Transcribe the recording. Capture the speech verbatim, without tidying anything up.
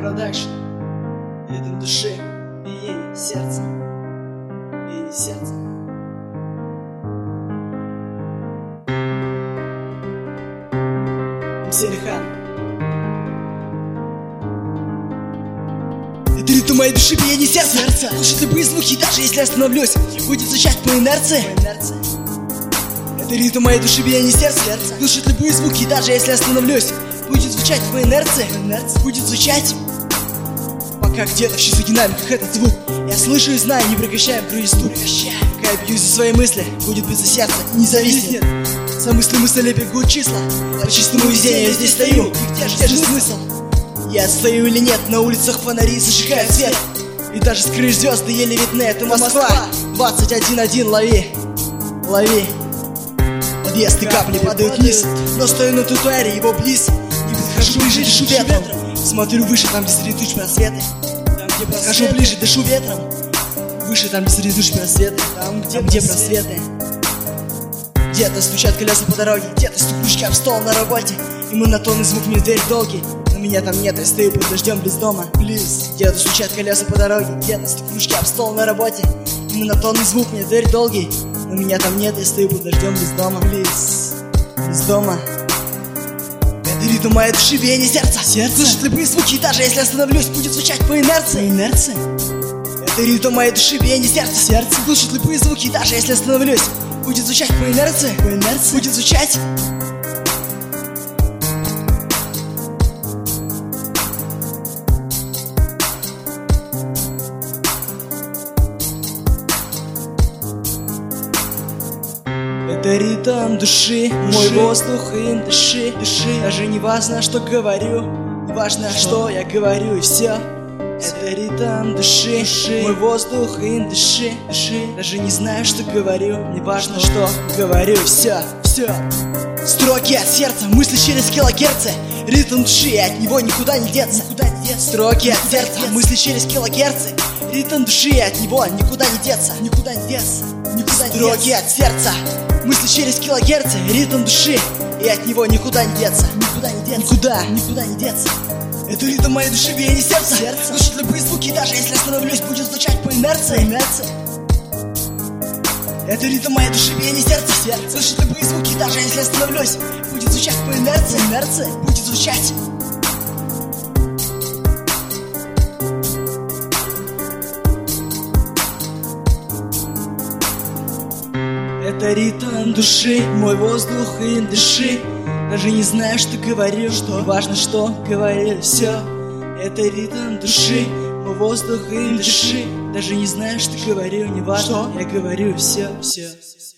Продакшн, ритм души, биение сердца, биение сердца. Мсилихан. Это ритм моей души, биение сердца. сердца. Слушать любые звуки, даже если остановлюсь, будет звучать по инерции. По инерции. Это ритм моей души, биение сердца. сердца. Слушать любые звуки, даже если остановлюсь, будет звучать по инерции. По инерции. Будет звучать. Пока где-то в чистых динамиках этот звук я слышу и знаю, не прекращаем круизу. Пока я бьюсь за свои мысли, будет биться сердце, не зависнет. За мысли мысли бегут числа. По чистому везению я здесь стою. И где же, где же смысл? Я стою или нет? На улицах фонари зажигают свет. И даже с крыш звезды еле видны. Это Москва. двадцать один один, лови, лови. Подъезд и капли падают вниз. Но стою на тротуаре, его близ. И подхожу ближе, дышу ветром. Смотрю выше, там где среди туч просветы. Там где подхожу ближе, дышу ветром. Выше, там где среди туч просветы. Там где, там, где просветы. Где-то стучат колеса по дороге, где-то стукнушки об стол на работе. И монотонный звук мне в дверь долгий. Но меня там нет, я стою под дождем близ дома. Близ. Где-то стучат колеса по дороге, где-то стукнушки об стол на работе. И монотонный звук мне в дверь долгий. Но меня там нет, я стою под дождем близ дома. Близ. Близ дома. Это ритм моей души, биение сердца. Сердце. Слышать любые звуки, даже если остановлюсь, будет звучать по инерции. По инерции. Это ритм моей души, биение сердца. Сердце. Слышать любые звуки, даже если остановлюсь, будет звучать по инерции. По инерции. Будет звучать. Это ритм души, мой воздух, им дыши, дыши. Даже не важно, что говорю, не важно, что, что я говорю, и все. Это ритм души, души, мой воздух, им дыши, дыши. Даже не знаю, что говорю, не важно, что говорю, все, все. Строки от сердца, мысли через килогерцы. Ритм души, и от него никуда не деться, никуда не деться. Строки от сердца, мысли через килогерцы. Ритм души, и от него никуда не деться, никуда не деться, никуда не деться. Строки от сердца, мысли через килогерцы. Ритм души, и от него никуда не деться, никуда не деться, никуда, никуда не деться. Это ритм моей души, биение сердца. сердце. Слушать любые звуки, даже если остановлюсь, будет звучать по инерции. инерции. Это ритм моей души, биение сердца. сердце. Слушать любые звуки, даже если остановлюсь, будет звучать по инерции. инерции. Будет звучать. Это ритм души, мой воздух, и дыши. Даже не знаю, что говорю, что важно, что говорю, все. Это ритм души, мой воздух, и дыши. Даже не знаю, что говорю, не важно, что я говорю, все, все.